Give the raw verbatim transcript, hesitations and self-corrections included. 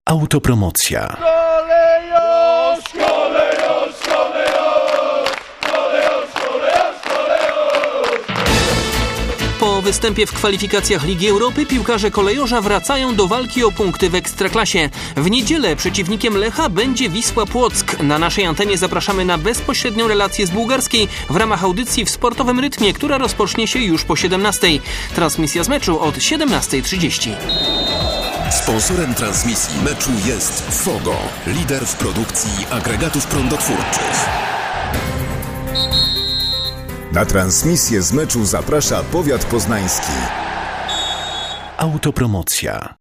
Autopromocja. Kolejosz, kolejosz, kolejosz, kolejosz, kolejosz, kolejosz. Po występie w kwalifikacjach Ligi Europy piłkarze Kolejorza wracają do walki o punkty w Ekstraklasie. W niedzielę przeciwnikiem Lecha będzie Wisła Płock. Na naszej antenie zapraszamy na bezpośrednią relację z bułgarskiej w ramach audycji w sportowym rytmie, która rozpocznie się już po siedemnastej. Transmisja z meczu od siedemnasta trzydzieści. Sponsorem transmisji meczu jest Fogo, lider w produkcji agregatów prądotwórczych. Na transmisję z meczu zaprasza powiat poznański. Autopromocja.